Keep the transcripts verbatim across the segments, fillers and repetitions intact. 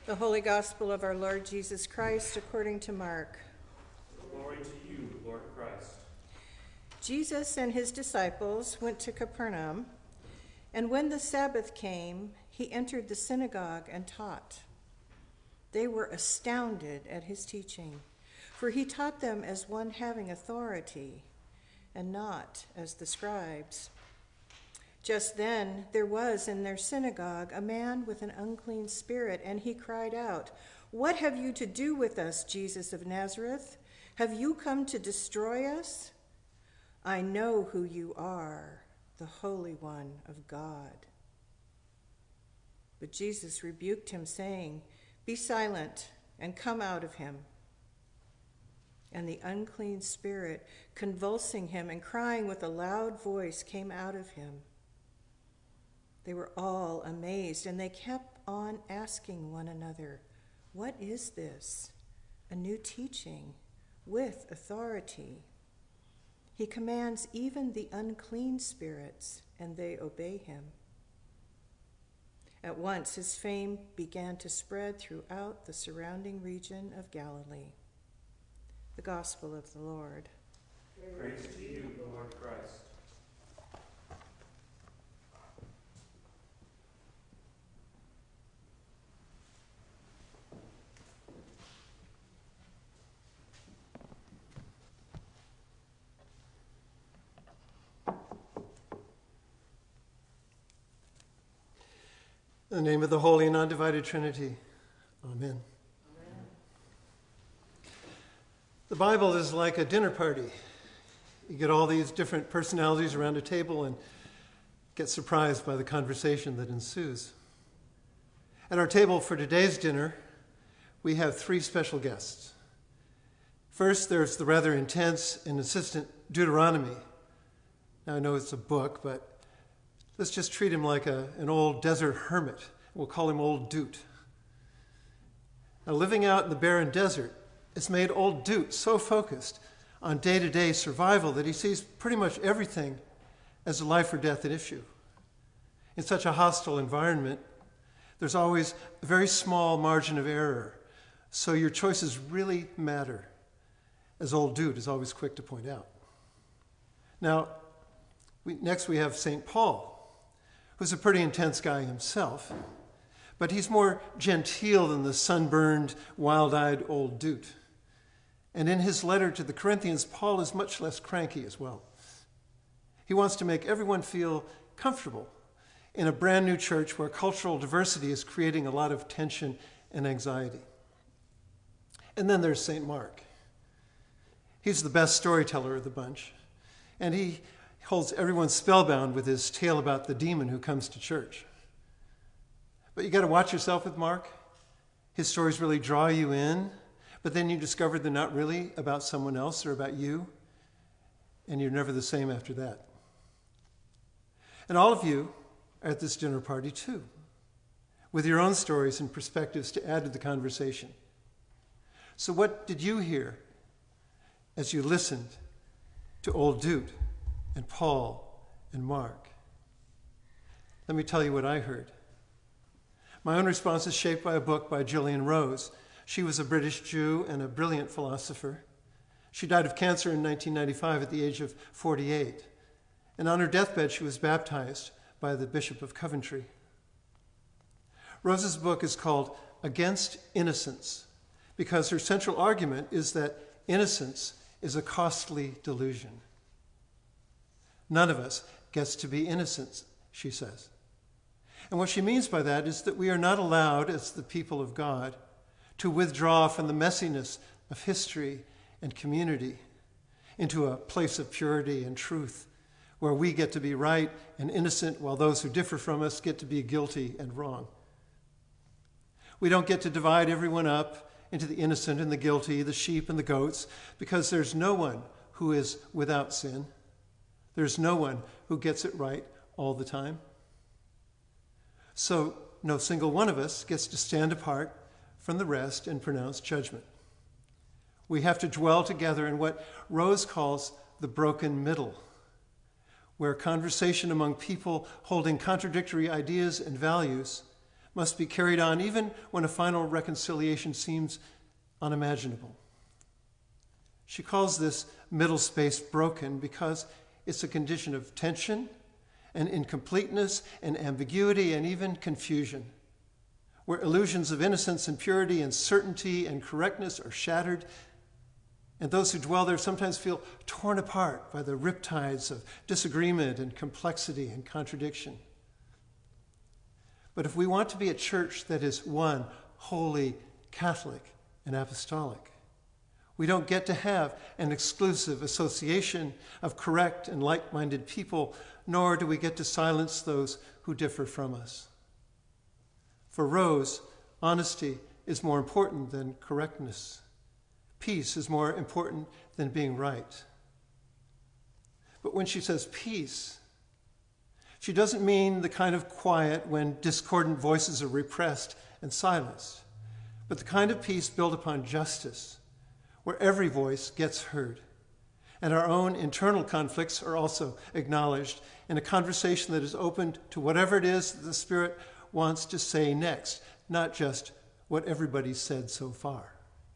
The Holy Gospel of our Lord Jesus Christ according to Mark. Glory to you, Lord Christ. Jesus and his disciples went to Capernaum, and when the Sabbath came, he entered the synagogue and taught. They were astounded at his teaching, for he taught them as one having authority, and not as the scribes. Just then there was in their synagogue a man with an unclean spirit, and he cried out, "What have you to do with us, Jesus of Nazareth? Have you come to destroy us? I know who you are, the Holy One of God." But Jesus rebuked him, saying, "Be silent and come out of him." And the unclean spirit, convulsing him and crying with a loud voice, came out of him. They were all amazed, and they kept on asking one another, "What is this? A new teaching with authority. He commands even the unclean spirits, and they obey him." At once his fame began to spread throughout the surrounding region of Galilee. The Gospel of the Lord. Praise to you, Lord Christ. In the name of the Holy and Undivided Trinity, Amen. Amen. The Bible is like a dinner party. You get all these different personalities around a table and get surprised by the conversation that ensues. At our table for today's dinner, we have three special guests. First, there's the rather intense and insistent Deuteronomy. Now, I know it's a book, but let's just treat him like a, an old desert hermit. We'll call him Old Doot. Now, living out in the barren desert, it's made Old Doot so focused on day-to-day survival that he sees pretty much everything as a life or death at issue. In such a hostile environment, there's always a very small margin of error, so your choices really matter, as Old Doot is always quick to point out. Now, we, next we have Saint Paul, who's a pretty intense guy himself, but he's more genteel than the sunburned, wild-eyed Old Doot. And in his letter to the Corinthians, Paul is much less cranky as well. He wants to make everyone feel comfortable in a brand new church where cultural diversity is creating a lot of tension and anxiety. And then there's Saint Mark. He's the best storyteller of the bunch, and he holds everyone spellbound with his tale about the demon who comes to church. But you got to watch yourself with Mark. His stories really draw you in, but then you discover they're not really about someone else, they're about you, and you're never the same after that. And all of you are at this dinner party too, with your own stories and perspectives to add to the conversation. So what did you hear as you listened to Old Doot and Paul and Mark? Let me tell you what I heard. My own response is shaped by a book by Gillian Rose. She was a British Jew and a brilliant philosopher. She died of cancer in nineteen ninety-five at the age of forty-eight. And on her deathbed, she was baptized by the Bishop of Coventry. Rose's book is called Against Innocence, because her central argument is that innocence is a costly delusion. None of us gets to be innocent, she says. And what she means by that is that we are not allowed, as the people of God, to withdraw from the messiness of history and community into a place of purity and truth, where we get to be right and innocent while those who differ from us get to be guilty and wrong. We don't get to divide everyone up into the innocent and the guilty, the sheep and the goats, because there's no one who is without sin. There's no one who gets it right all the time. So no single one of us gets to stand apart from the rest and pronounce judgment. We have to dwell together in what Rose calls the broken middle, where conversation among people holding contradictory ideas and values must be carried on even when a final reconciliation seems unimaginable. She calls this middle space broken because it's a condition of tension and incompleteness and ambiguity and even confusion, where illusions of innocence and purity and certainty and correctness are shattered, and those who dwell there sometimes feel torn apart by the riptides of disagreement and complexity and contradiction. But if we want to be a church that is one, holy, Catholic, and apostolic, we don't get to have an exclusive association of correct and like-minded people, nor do we get to silence those who differ from us. For Rose, honesty is more important than correctness. Peace is more important than being right. But when she says peace, she doesn't mean the kind of quiet when discordant voices are repressed and silenced, but the kind of peace built upon justice, where every voice gets heard, and our own internal conflicts are also acknowledged in a conversation that is open to whatever it is that the Spirit wants to say next, not just what everybody's said so far.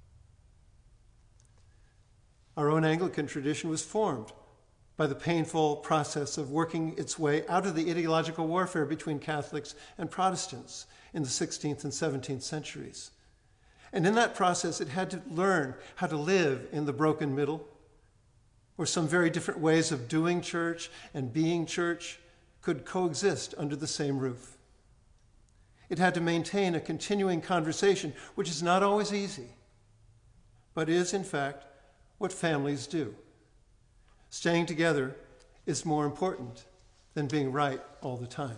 Our own Anglican tradition was formed by the painful process of working its way out of the ideological warfare between Catholics and Protestants in the sixteenth and seventeenth centuries. And in that process, it had to learn how to live in the broken middle, where some very different ways of doing church and being church could coexist under the same roof. It had to maintain a continuing conversation, which is not always easy, but is, in fact, what families do. Staying together is more important than being right all the time.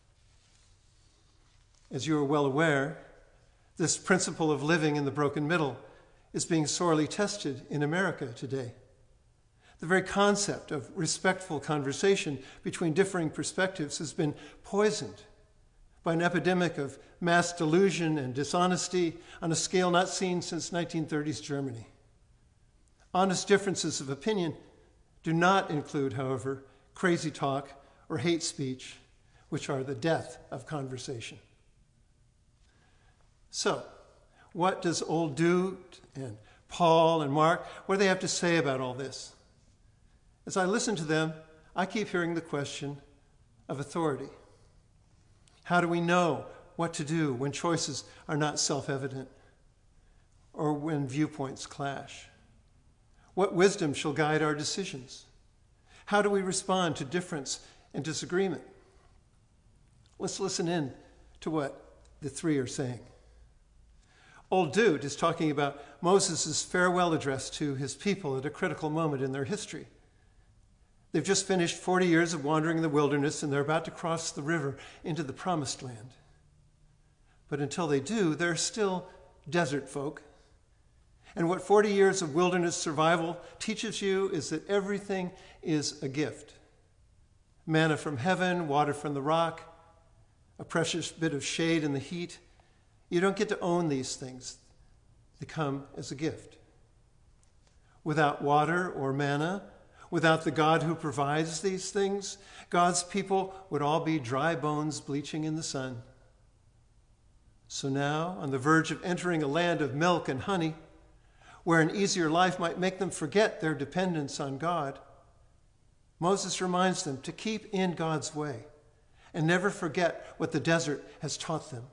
As you are well aware, this principle of living in the broken middle is being sorely tested in America today. The very concept of respectful conversation between differing perspectives has been poisoned by an epidemic of mass delusion and dishonesty on a scale not seen since nineteen thirties Germany. Honest differences of opinion do not include, however, crazy talk or hate speech, which are the death of conversation. So, what does old Dute and Paul and Mark, what do they have to say about all this? As I listen to them, I keep hearing the question of authority. How do we know what to do when choices are not self-evident or when viewpoints clash? What wisdom shall guide our decisions? How do we respond to difference and disagreement? Let's listen in to what the three are saying. Old Dude is talking about Moses' farewell address to his people at a critical moment in their history. They've just finished forty years of wandering in the wilderness, and they're about to cross the river into the promised land. But until they do, they're still desert folk. And what forty years of wilderness survival teaches you is that everything is a gift. Manna from heaven, water from the rock, a precious bit of shade in the heat. You don't get to own these things. They come as a gift. Without water or manna, without the God who provides these things, God's people would all be dry bones bleaching in the sun. So now, on the verge of entering a land of milk and honey, where an easier life might make them forget their dependence on God, Moses reminds them to keep in God's way and never forget what the desert has taught them.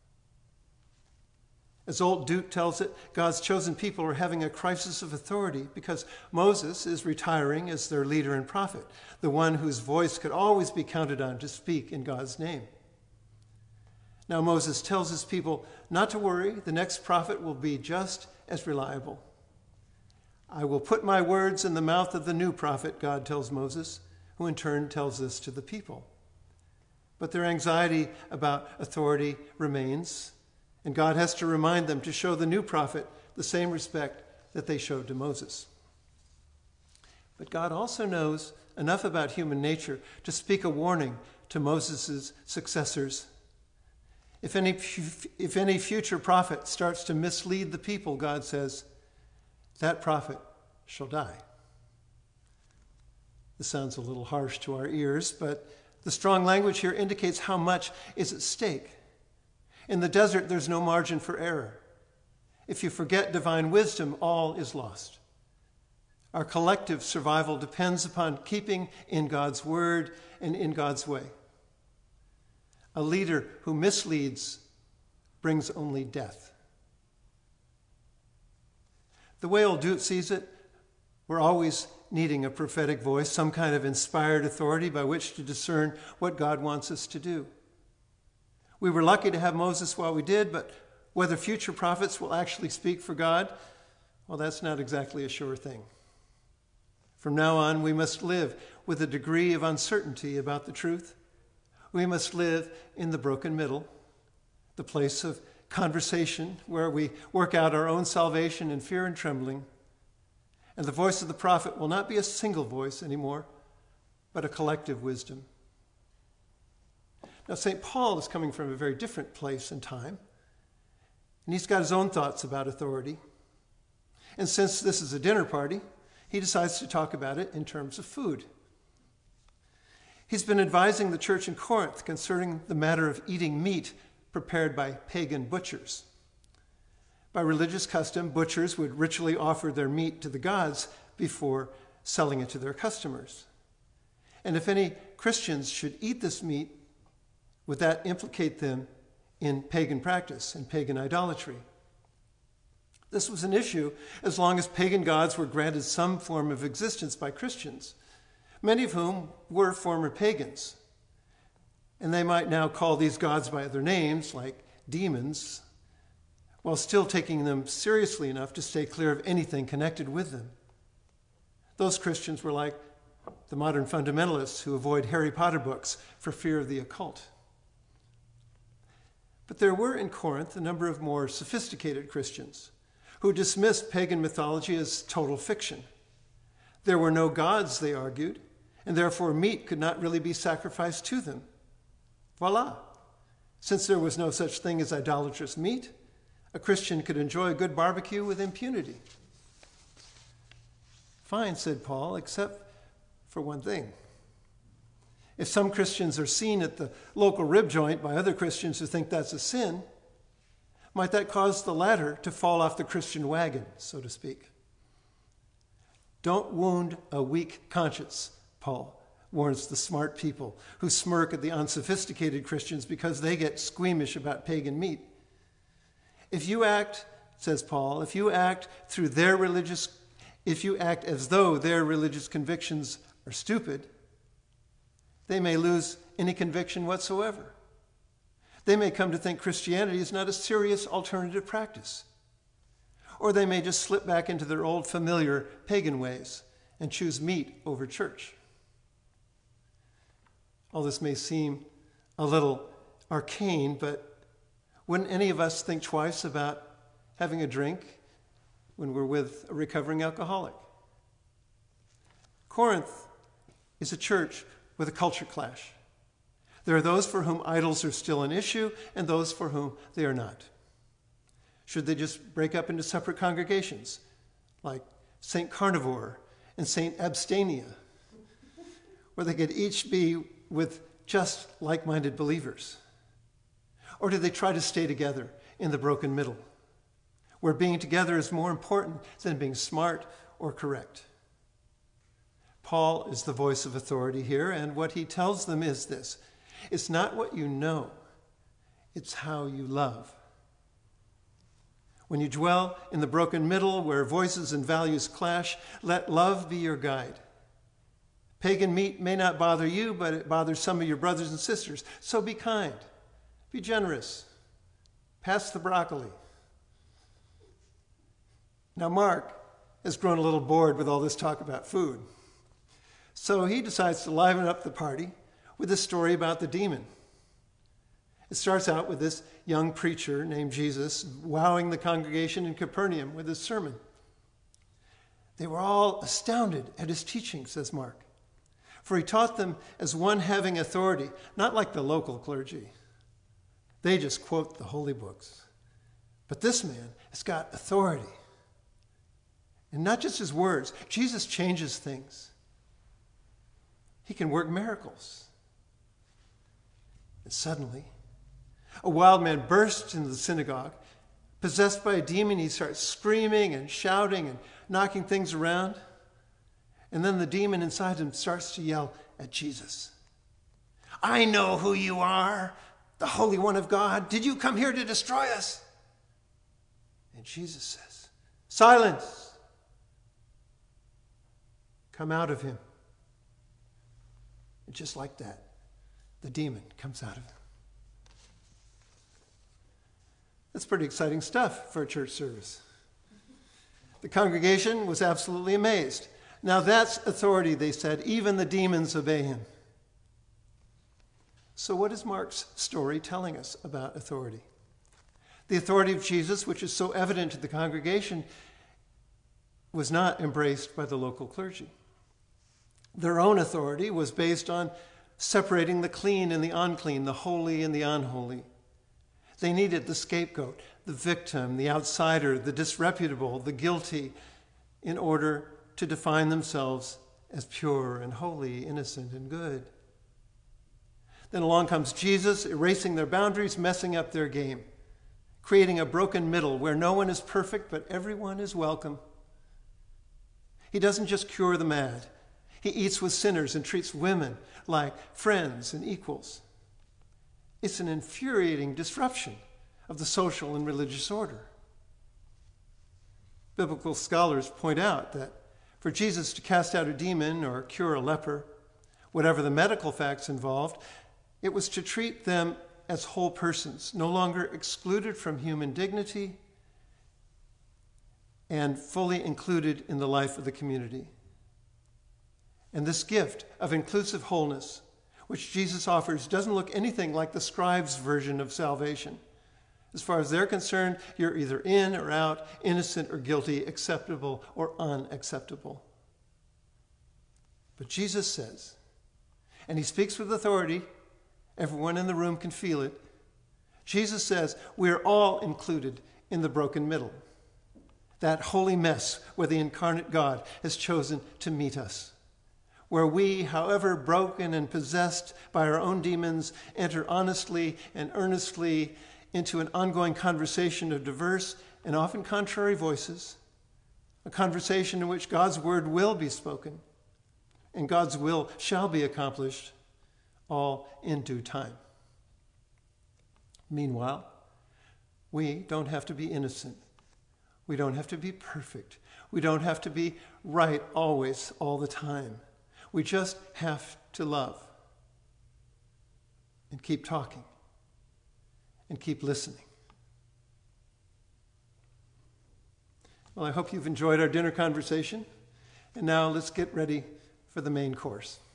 As old Dute tells it, God's chosen people are having a crisis of authority because Moses is retiring as their leader and prophet, the one whose voice could always be counted on to speak in God's name. Now Moses tells his people not to worry, the next prophet will be just as reliable. I will put my words in the mouth of the new prophet, God tells Moses, who in turn tells this to the people. But their anxiety about authority remains, and God has to remind them to show the new prophet the same respect that they showed to Moses. But God also knows enough about human nature to speak a warning to Moses' successors. If any, if any future prophet starts to mislead the people, God says, that prophet shall die. This sounds a little harsh to our ears, but the strong language here indicates how much is at stake. In the desert, there's no margin for error. If you forget divine wisdom, all is lost. Our collective survival depends upon keeping in God's word and in God's way. A leader who misleads brings only death. The way old Dute sees it, we're always needing a prophetic voice, some kind of inspired authority by which to discern what God wants us to do. We were lucky to have Moses while we did, but whether future prophets will actually speak for God, well, that's not exactly a sure thing. From now on, we must live with a degree of uncertainty about the truth. We must live in the broken middle, the place of conversation where we work out our own salvation in fear and trembling. And the voice of the prophet will not be a single voice anymore, but a collective wisdom. Now, Saint Paul is coming from a very different place and time, and he's got his own thoughts about authority. And since this is a dinner party, he decides to talk about it in terms of food. He's been advising the church in Corinth concerning the matter of eating meat prepared by pagan butchers. By religious custom, butchers would ritually offer their meat to the gods before selling it to their customers. And if any Christians should eat this meat, would that implicate them in pagan practice and pagan idolatry? This was an issue as long as pagan gods were granted some form of existence by Christians, many of whom were former pagans. And they might now call these gods by other names, like demons, while still taking them seriously enough to stay clear of anything connected with them. Those Christians were like the modern fundamentalists who avoid Harry Potter books for fear of the occult. But there were in Corinth a number of more sophisticated Christians who dismissed pagan mythology as total fiction. There were no gods, they argued, and therefore meat could not really be sacrificed to them. Voila! Since there was no such thing as idolatrous meat, a Christian could enjoy a good barbecue with impunity. Fine, said Paul, except for one thing. If some Christians are seen at the local rib joint by other Christians who think that's a sin, might that cause the latter to fall off the Christian wagon, so to speak? Don't wound a weak conscience, Paul warns the smart people who smirk at the unsophisticated Christians because they get squeamish about pagan meat. If you act, says Paul, if you act through their religious, if you act as though their religious convictions are stupid, they may lose any conviction whatsoever. They may come to think Christianity is not a serious alternative practice. Or they may just slip back into their old familiar pagan ways and choose meat over church. All this may seem a little arcane, but wouldn't any of us think twice about having a drink when we're with a recovering alcoholic? Corinth is a church with a culture clash. There are those for whom idols are still an issue and those for whom they are not. Should they just break up into separate congregations, like Saint Carnivore and Saint Abstainia, where they could each be with just like-minded believers? Or do they try to stay together in the broken middle, where being together is more important than being smart or correct? Paul is the voice of authority here, and what he tells them is this: it's not what you know, it's how you love. When you dwell in the broken middle where voices and values clash, let love be your guide. Pagan meat may not bother you, but it bothers some of your brothers and sisters. So be kind, be generous, pass the broccoli. Now Mark has grown a little bored with all this talk about food. So he decides to liven up the party with a story about the demon. It starts out with this young preacher named Jesus wowing the congregation in Capernaum with his sermon. They were all astounded at his teaching, says Mark, for he taught them as one having authority, not like the local clergy. They just quote the holy books. But this man has got authority. And not just his words. Jesus changes things. He can work miracles. And suddenly, A wild man bursts into the synagogue. Possessed by a demon, he starts screaming and shouting and knocking things around. And then the demon inside him starts to yell at Jesus. I know who you are, the Holy One of God. Did you come here to destroy us? And Jesus says, silence! Come out of him. And just like that, the demon comes out of him. That's pretty exciting stuff for a church service. The congregation was absolutely amazed. Now that's authority, they said. Even the demons obey him. So what is Mark's story telling us about authority? The authority of Jesus, which is so evident to the congregation, was not embraced by the local clergy. Their own authority was based on separating the clean and the unclean, the holy and the unholy. They needed the scapegoat, the victim, the outsider, the disreputable, the guilty, in order to define themselves as pure and holy, innocent and good. Then along comes Jesus, erasing their boundaries, messing up their game, creating a broken middle where no one is perfect, but everyone is welcome. He doesn't just cure the mad. He eats with sinners and treats women like friends and equals. It's an infuriating disruption of the social and religious order. Biblical scholars point out that for Jesus to cast out a demon or cure a leper, whatever the medical facts involved, it was to treat them as whole persons, no longer excluded from human dignity and fully included in the life of the community. And this gift of inclusive wholeness, which Jesus offers, doesn't look anything like the scribes' version of salvation. As far as they're concerned, you're either in or out, innocent or guilty, acceptable or unacceptable. But Jesus says, and he speaks with authority, everyone in the room can feel it. Jesus says, we're all included in the broken middle, that holy mess where the incarnate God has chosen to meet us, where we, however broken and possessed by our own demons, enter honestly and earnestly into an ongoing conversation of diverse and often contrary voices, a conversation in which God's word will be spoken and God's will shall be accomplished, all in due time. Meanwhile, we don't have to be innocent. We don't have to be perfect. We don't have to be right always, all the time. We just have to love and keep talking and keep listening. Well, I hope you've enjoyed our dinner conversation. And now let's get ready for the main course.